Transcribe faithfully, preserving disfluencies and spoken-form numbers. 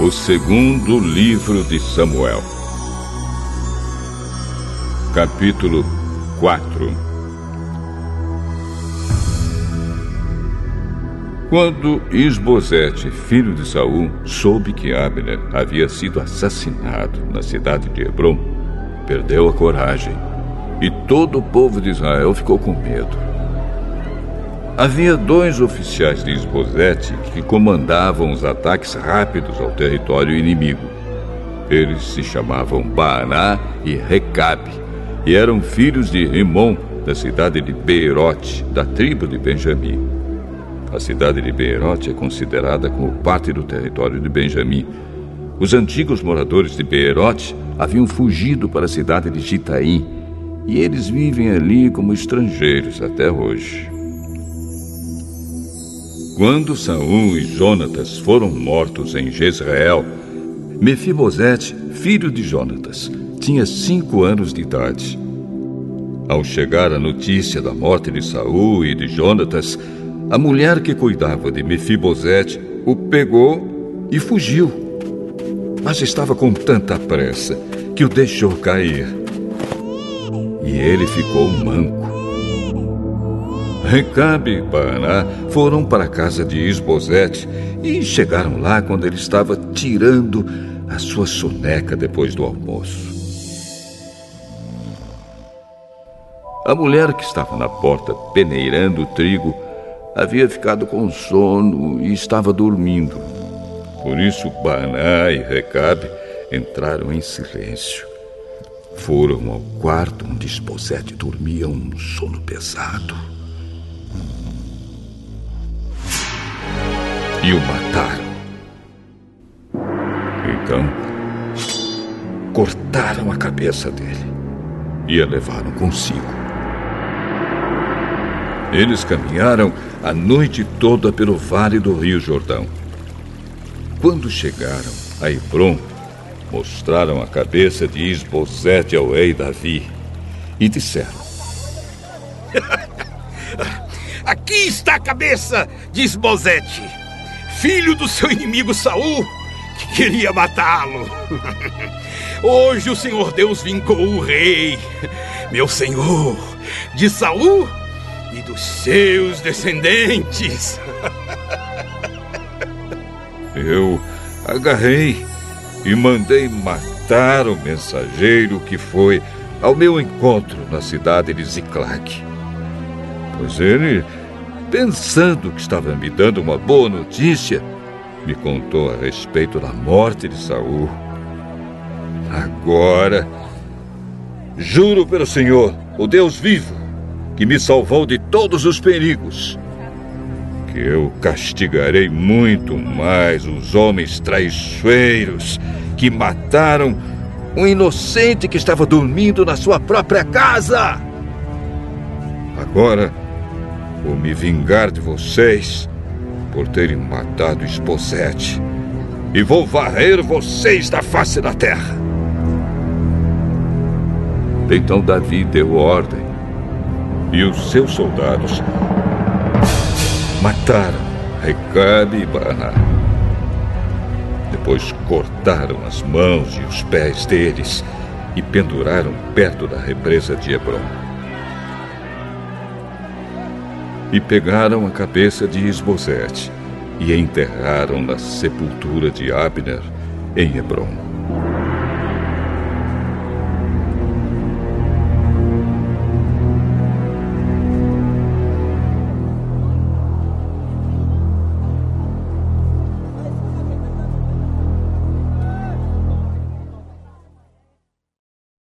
O segundo livro de Samuel, capítulo quatro. Quando Isbosete, filho de Saul, soube que Abner havia sido assassinado na cidade de Hebrom, perdeu a coragem, e todo o povo de Israel ficou com medo. Havia dois oficiais de Isbosete que comandavam os ataques rápidos ao território inimigo. Eles se chamavam Baaná e Recabe, e eram filhos de Rimom, da cidade de Beerote, da tribo de Benjamim. A cidade de Beerote é considerada como parte do território de Benjamim. Os antigos moradores de Beerote haviam fugido para a cidade de Gitaim, e eles vivem ali como estrangeiros até hoje. Quando Saul e Jonatas foram mortos em Jezreel, Mefibosete, filho de Jonatas, tinha cinco anos de idade. Ao chegar a notícia da morte de Saul e de Jonatas, a mulher que cuidava de Mefibosete o pegou e fugiu. Mas estava com tanta pressa que o deixou cair. E ele ficou manco. Recabe e Baaná foram para a casa de Isbosete e chegaram lá quando ele estava tirando a sua soneca depois do almoço. A mulher que estava na porta peneirando o trigo havia ficado com sono e estava dormindo. Por isso Baaná e Recabe entraram em silêncio. Foram ao quarto onde Isbosete dormia um sono pesado. E o mataram. Então, cortaram a cabeça dele e a levaram consigo. Eles caminharam a noite toda pelo vale do Rio Jordão. Quando chegaram a Hebrom, mostraram a cabeça de Isbosete ao rei Davi e disseram: Aqui está a cabeça de Isbosete, filho do seu inimigo Saul, que queria matá-lo. Hoje o Senhor Deus vingou o rei, meu senhor, de Saul e dos seus descendentes. Eu agarrei e mandei matar o mensageiro que foi ao meu encontro na cidade de Ziclag. Pois ele, pensando que estava me dando uma boa notícia, me contou a respeito da morte de Saul. Agora, juro pelo Senhor, o Deus vivo, que me salvou de todos os perigos, que eu castigarei muito mais os homens traiçoeiros que mataram um inocente que estava dormindo na sua própria casa. Agora, vou me vingar de vocês por terem matado Isbosete e vou varrer vocês da face da terra. Então Davi deu ordem e os seus soldados mataram Recabe e Baaná. Depois cortaram as mãos e os pés deles e penduraram perto da represa de Hebrom. E pegaram a cabeça de Isbosete e enterraram na sepultura de Abner em Hebrom.